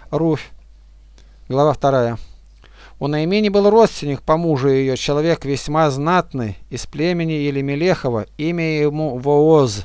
Руфь. Глава 2. У Наимини был родственник по мужу ее, человек весьма знатный, из племени Елемелехова, имя ему Вооз.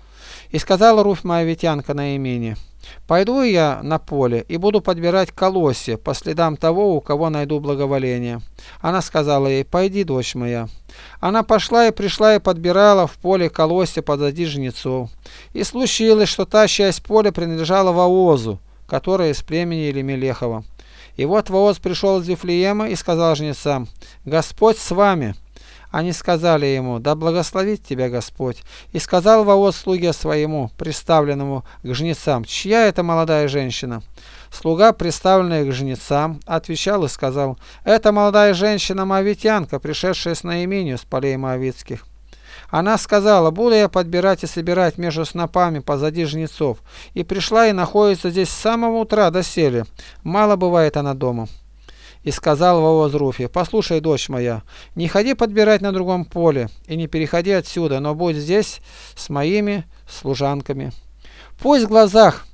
И сказала Руфь моавитянка Наимине: «Пойду я на поле и буду подбирать колосья по следам того, у кого найду благоволение». Она сказала ей: «Пойди, дочь моя». Она пошла и пришла и подбирала в поле колосья позади жнецов. И случилось, что та часть поля принадлежала Воозу, который из племени Елемелехова. И вот Вооз пришел из Вифлеема и сказал жнецам: «Господь с вами». Они сказали ему: «Да благословит тебя Господь». И сказал Вооз слуге своему, приставленному к жнецам: «Чья это молодая женщина?» Слуга, приставленный к жнецам, отвечал и сказал: «Это молодая женщина моавитянка, пришедшая с Наиминью с полей моавитских». Она сказала: «Буду я подбирать и собирать между снопами позади жнецов». И пришла и находится здесь с самого утра доселе. Мало бывает она дома. И сказал Вооз Руфе: «Послушай, дочь моя, не ходи подбирать на другом поле, и не переходи отсюда, но будь здесь с моими служанками. Пусть в глазах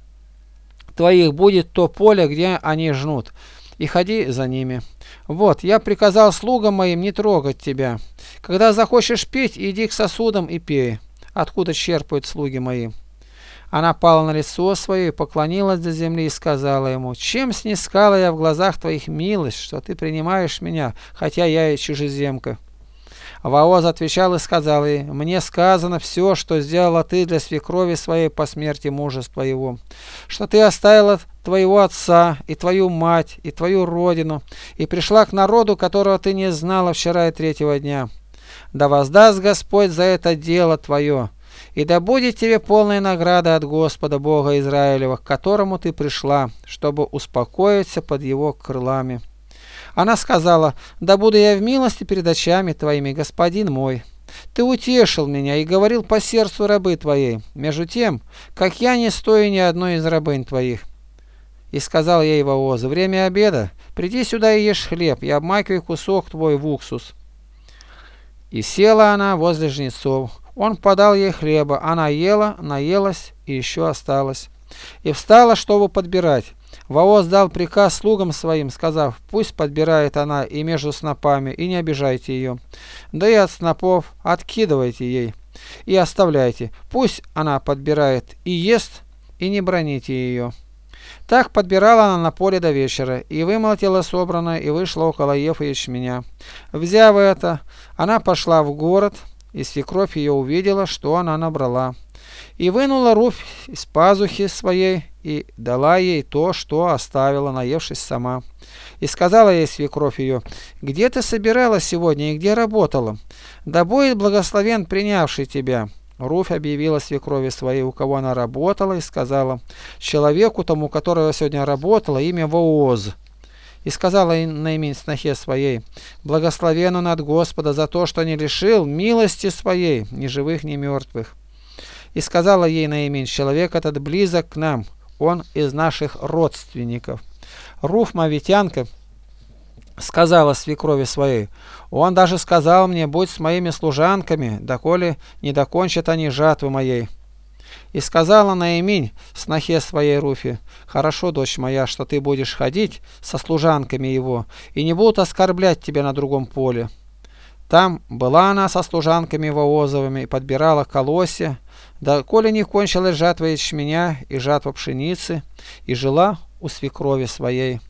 твоих будет то поле, где они жнут, и ходи за ними. Вот, я приказал слугам моим не трогать тебя. Когда захочешь пить, иди к сосудам и пей, откуда черпают слуги мои». Она пала на лицо свое и поклонилась до земли и сказала ему: «Чем снискала я в глазах твоих милость, что ты принимаешь меня, хотя я и чужеземка?» Вооз отвечал и сказал ей: «Мне сказано все, что сделала ты для свекрови своей по смерти мужа твоего, что ты оставила твоего отца и твою мать и твою родину и пришла к народу, которого ты не знала вчера и третьего дня. Да воздаст Господь за это дело твое, и да будет тебе полная награда от Господа Бога Израилева, к которому ты пришла, чтобы успокоиться под его крылами». Она сказала: «Да буду я в милости перед очами твоими, господин мой. Ты утешил меня и говорил по сердцу рабы твоей, между тем, как я не стою ни одной из рабынь твоих». И сказал ей Вооз: «Время обеда, приди сюда и ешь хлеб, и обмакивай кусок твой в уксус». И села она возле жнецов. Он подал ей хлеба, она ела, наелась и еще осталось. И встала, чтобы подбирать. Вооз дал приказ слугам своим, сказав: «Пусть подбирает она и между снопами, и не обижайте ее. Да и от снопов откидывайте ей, и оставляйте. Пусть она подбирает и ест, и не броните ее». Так подбирала она на поле до вечера, и вымолотила собранное, и вышла около ефы ячменя. Взяв это, она пошла в город, и свекровь ее увидела, что она набрала. И вынула Руфь из пазухи своей, и дала ей то, что оставила, наевшись сама. И сказала ей свекровь ее: «Где ты собиралась сегодня и где работала? Да будет благословен принявший тебя». Руфь объявила свекрови своей, у кого она работала, и сказала: «Человеку тому, которого сегодня работала, имя Вооз». И сказала Наиминь снохе своей: «Благословен он от Господа за то, что не лишил милости своей ни живых, ни мертвых». И сказала ей Наиминь: «Человек этот близок к нам, он из наших родственников». Руфь моавитянка сказала свекрови своей: «Он даже сказал мне: будь с моими служанками, доколе не докончат они жатвы моей». И сказала Наиминь снохе своей Руфи: «Хорошо, дочь моя, что ты будешь ходить со служанками его, и не будут оскорблять тебя на другом поле». Там была она со служанками Воозовыми и подбирала колосья, доколе не кончилась жатва ячменя и жатва пшеницы, и жила у свекрови своей.